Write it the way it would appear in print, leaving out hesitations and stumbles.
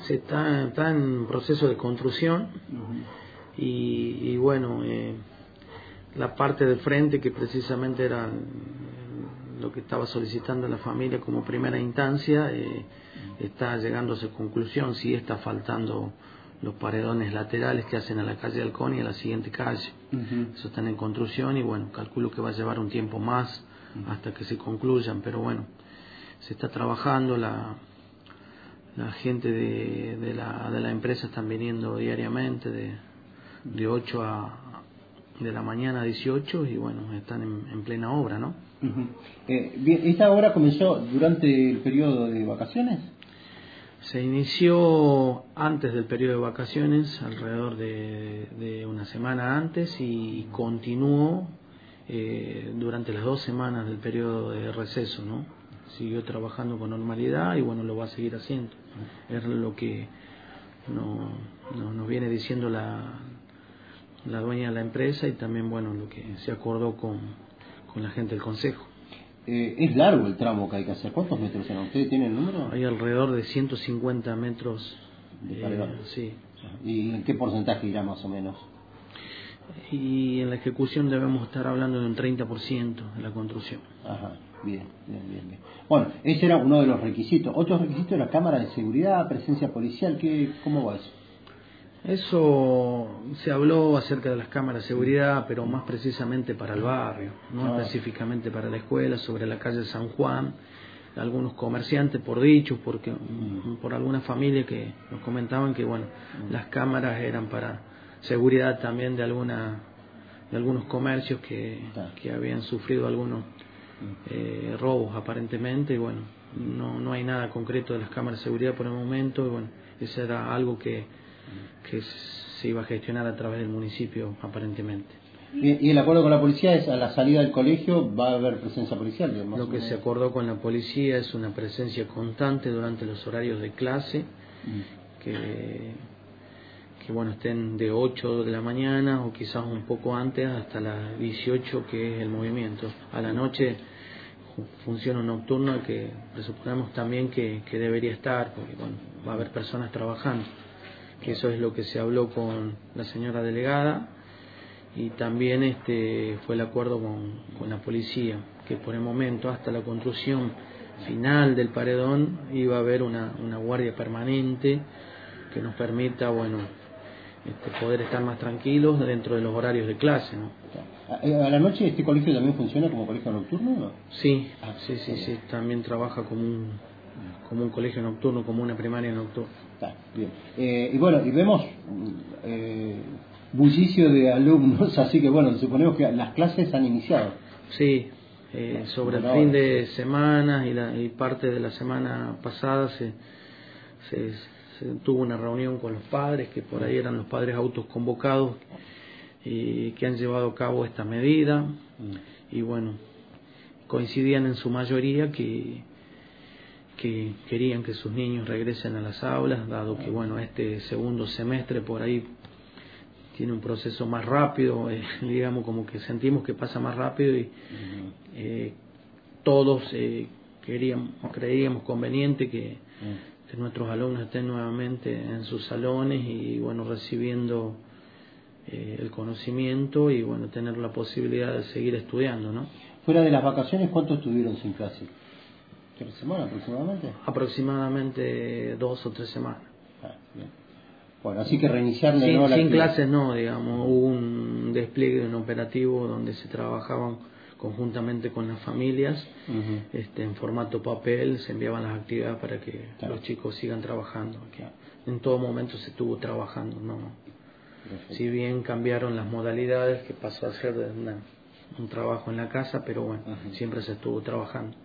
está en proceso de construcción. Y bueno, la parte del frente, que precisamente era lo que estaba solicitando la familia como primera instancia, está llegando a su conclusión. Sí está faltando los paredones laterales que hacen a la calle Halcón y a la siguiente calle. Eso están en construcción y bueno, calculo que va a llevar un tiempo más hasta que se concluyan, pero bueno, se está trabajando. La gente de la empresa están viniendo diariamente de 8 de la mañana a 18 y bueno, están en plena obra, ¿no? Bien, ¿esta obra comenzó durante el periodo de vacaciones? Se inició antes del periodo de vacaciones, alrededor de una semana antes, y continuó durante las 2 semanas del periodo de receso, ¿no? Siguió trabajando con normalidad y bueno, lo va a seguir haciendo. Es lo que nos viene diciendo la dueña de la empresa y también bueno, lo que se acordó con la gente del consejo. Es largo el tramo que hay que hacer. ¿Cuántos metros eran? ¿Ustedes tienen el número? Hay alrededor de 150 metros de paredón. Sí. ¿Y en qué porcentaje irá más o menos? Y en la ejecución debemos estar hablando de un 30% de la construcción. Ajá, bien. Bueno, ese era uno de los requisitos. ¿Otros requisitos? La cámara de seguridad, presencia policial, ¿cómo va eso? Eso se habló acerca de las cámaras de seguridad, pero más precisamente para el barrio, no específicamente para la escuela, sobre la calle San Juan. Algunos comerciantes, por dichos, por alguna familia que nos comentaban que bueno, las cámaras eran para seguridad también de algunos comercios que habían sufrido algunos robos aparentemente, y bueno, no hay nada concreto de las cámaras de seguridad por el momento, y bueno, eso era algo que se iba a gestionar a través del municipio aparentemente. Y el acuerdo con la policía es a la salida del colegio va a haber presencia policial, digamos. Lo que se acordó con la policía es una presencia constante durante los horarios de clase, que bueno, estén de 8 de la mañana o quizás un poco antes hasta las 18, que es el movimiento. A la noche funciona un nocturno que presuponemos también que debería estar, porque bueno, va a haber personas trabajando. Que eso es lo que se habló con la señora delegada, y también fue el acuerdo con la policía, que por el momento hasta la construcción final del paredón iba a haber una guardia permanente que nos permita bueno, poder estar más tranquilos dentro de los horarios de clase, ¿no? ¿A la noche este colegio también funciona como colegio nocturno, no? Sí, sí, también trabaja como un colegio nocturno, como una primaria nocturna. Está bien. Y bueno, y vemos bullicio de alumnos, así que bueno, suponemos que las clases han iniciado. Sí, sobre el fin de semana y parte de la semana pasada se tuvo una reunión con los padres, que por ahí eran los padres autoconvocados y que han llevado a cabo esta medida, y bueno, coincidían en su mayoría que querían que sus niños regresen a las aulas, dado que bueno, este segundo semestre por ahí tiene un proceso más rápido, digamos, como que sentimos que pasa más rápido, y todos creíamos conveniente que nuestros alumnos estén nuevamente en sus salones y bueno, recibiendo el conocimiento y bueno, tener la posibilidad de seguir estudiando, ¿no? Fuera de las vacaciones, ¿cuánto estuvieron sin clase? ¿3 semanas aproximadamente? Aproximadamente 2 o 3 semanas. Bien. Bueno, así que reiniciar sin clases no, digamos, hubo un despliegue de un operativo donde se trabajaban conjuntamente con las familias, en formato papel, se enviaban las actividades para que los chicos sigan trabajando. En todo momento se estuvo trabajando, ¿no? Si bien cambiaron las modalidades, que pasó a ser un trabajo en la casa, pero bueno, siempre se estuvo trabajando.